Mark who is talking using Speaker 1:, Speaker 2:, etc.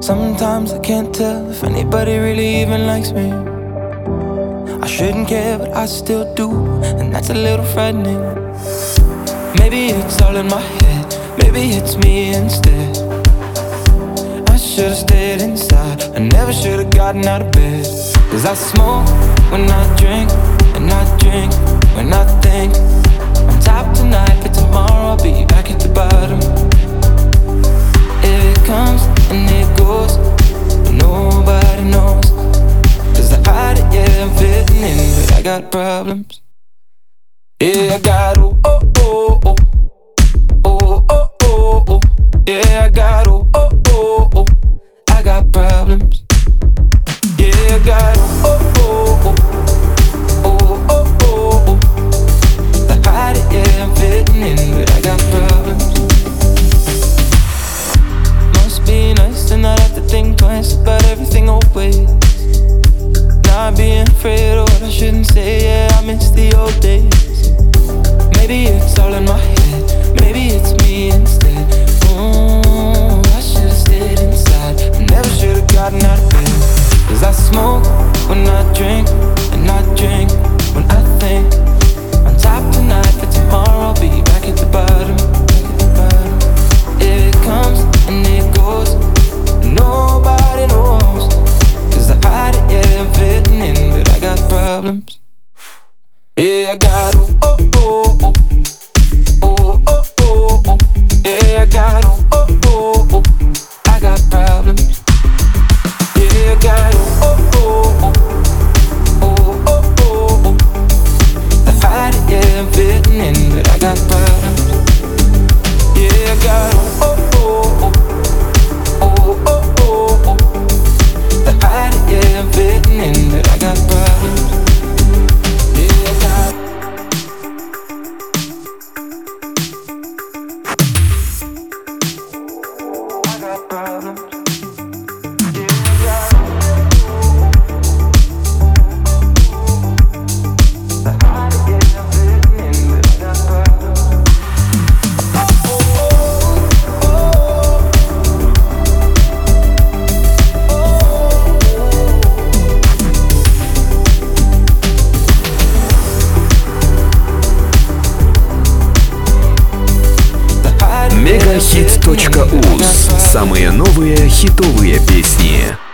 Speaker 1: Sometimes I can't tell if anybody really even likes me. I shouldn't care, but I still do, and that's a little frightening. Maybe it's all in my head, maybe it's me instead. I should've stayed inside, I never should've gotten out of bed. Cause I smoke when I drink, and I drink when I think I'm top tonight, but tomorrow I'll be back at the bottom. It comes and it goes, but nobody knows. Cause I hide it, yeah, I'm fitting in, but I got problems. Yeah, I got oh, oh, oh, oh. Oh, oh, oh, oh. Yeah, I got oh, oh, oh, oh. I got problems. Yeah, I got oh, oh, oh. Oh, oh, oh, oh. I hide it, yeah, I'm fitting in, but I got problems. Must be nice to not have to think twice about everything always. Not being afraid of what I shouldn't say, yeah, I miss the old days. Maybe it's all in my head, maybe it's me instead. I should've stayed inside, I never should've gotten out of bed. Cause I smoke when I drink, and I drink when I think I'm top tonight, but tomorrow I'll be back at the bottom. It comes and it goes, and nobody knows. Cause I hide it, yeah, I'm fitting in, but I got problems. Yeah, I got oh, oh, oh. Oh, oh, oh, oh. Yeah, I got oh, oh, oh, oh. I got problems. Yeah, I got oh, oh, oh. Oh, oh, oh, oh. I hide it, yeah, I'm fitting in, but I got problems. Yeah, I got oh, oh, oh. Oh, oh, oh, oh. I hide it, yeah, I'm fitting in, but I got problems. Yeah, I got problems.
Speaker 2: Мегахит.уз. Самые новые хитовые песни.